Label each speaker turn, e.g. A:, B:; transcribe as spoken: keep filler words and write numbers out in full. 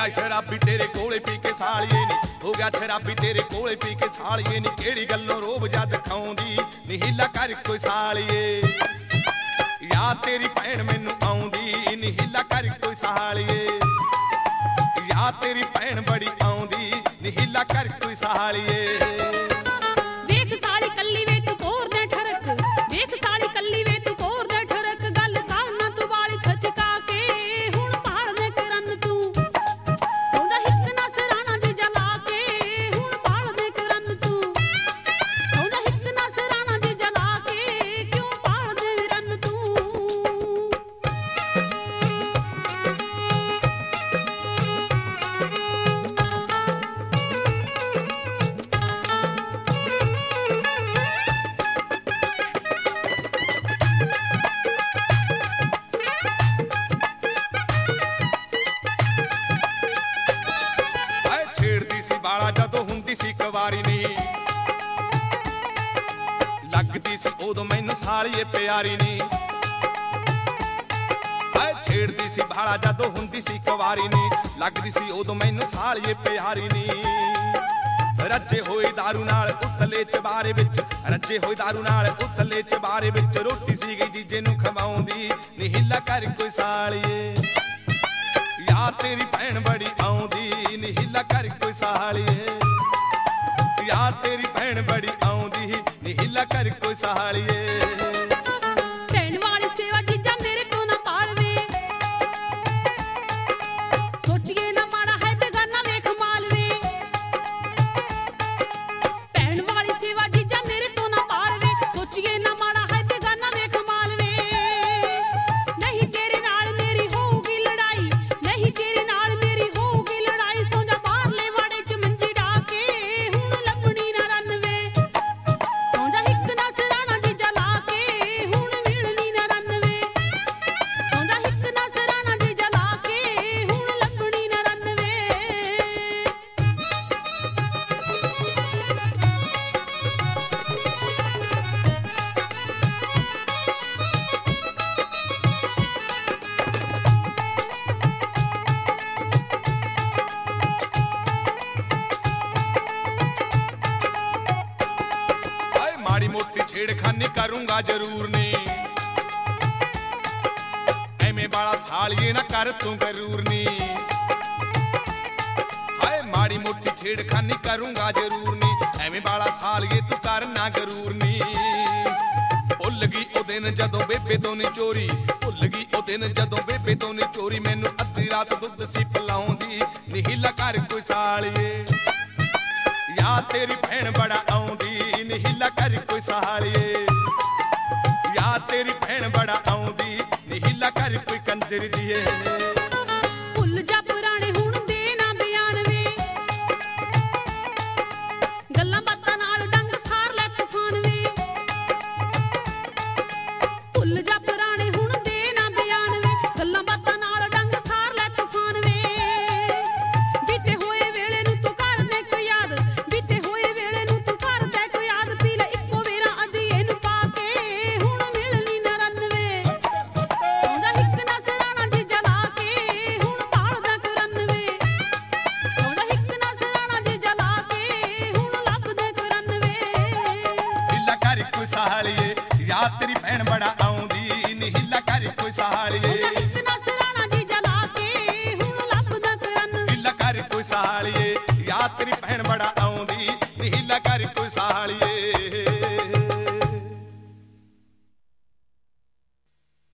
A: गया शराबी तेरे कोले पी के सालिए नी, हो गया शराबी तेरे कोले पी के सालिए नी, केड़ी गल्लों रोब जा दिखाउंदी नी हिला कर कोई सालिए। या तेरी भैन मैनू आउंदी नी हिला कर कोई सालिए, या तेरी भैन बड़ी आउंदी नी हिला कर कोई सालिए।
B: देख साली कल्ली वे तू तोर दे ठरक, देख साली कल्ली वे तू तोर दे ठरक, गल कर ना तू वाली खचका के हुण भाल दे करन तू, सौंदा हिक ना सराना दी जला के हुण भाल दे करन तू, सौंदा हिक ना सराना दी जला के क्यों भाल दे रन तू।
A: बाला जदों हुंदी सी कवारी नी, लगदी सी उदों मैनू सालिए प्यारी नी। हाय छेड़दी सी बाला जदों हुंदी सी कवारी नी, लगदी सी उदों मैनू सालिए प्यारी नी। रज्जे होए दारू नाल उतले चबारे विच, रज्जे होए दारू नाल उतले चबारे विच, रोटी सी गई जीजे नू खवाउंदी नी हिला कर कोई सालिए। या तेरी भैन बड़ी आउंदी नी हिला कर कोई सालिए, या तेरी भैन बड़ी आउंदी नी हिला कर कोई सालिए।
B: भैन वाली सेवा जीजा मेरे को ना पालवे, सोचिए ना माड़ा है बेगाना वेख मालवे। भैन वाली सेवा जीजा मेरे को ना पालवे, सोचिए ना माड़ा है बेगाना वेख मालवे। नहीं तेरे नाल मेरी होगी लड़ाई, नहीं तेरे नाल मेरी होगी लड़ाई, सो जा बाहरले वाड़े च मंजी डाके हुण लंबड़ी ना रनवे, सो जा हिक ना सराना दी जला के हुण मिलनी ना रनवे, सो जा हिक ना सराना दी जला के हुण लंबड़ी ना रनवे।
A: हाय माड़ी मोटी छेड़खानी करूंगा जरूर नी, एवें बाला सालिए ना कर तू गरूर नी। हाय माड़ी मोटी छेड़खानी करूंगा जरूर नी, एवें बाला सालिए तू कर ना गरूर नी। भुल गई ओ दिन जदों बेबे तो नी चोरी, भुल गई ओ दिन जदों बेबे तो नी चोरी, मैनू अद्धी रात दुध सी पिलाउंदी नी हिला कर कोई सालिए। या तेरी भैन बड़ा आउंदी नी हिला कर कोई सालिए, या तेरी भैन बड़ा आउंदी नी हिला कर कोई कंजर दिए।
B: भुल जा पुराने हुण दे ना बयान वे, गल्लां बातां नाल डंग सार लै तूफान वे। भुल जा पुराने हुण दे ना बयान वे, गल्लां बातां नाल डंग सार लै तूफान वे। बीते होए वेले नू तू कर दे कोई याद, बीते होए वेले नू तू कर दे कोई याद, पी ले इक्को वेरा अधीए नू पा के हुण मिलनी ना रनवे, सौंदा हिक ना सराना दी जला के हुण भाल दा करनवे, सौंदा हिक ना सराना दी जला के हुण लभ दे करनवे।
A: हिला कर कोई सालिए, या तेरी भैन बड़ा आउंदी नी हिला कर कोई सालिए।
B: सौंदा हिक ना सराना दी जला के हुण लभ दा करनवे।
A: हिला कर कोई सालिए, या तेरी भैन बड़ा आउंदी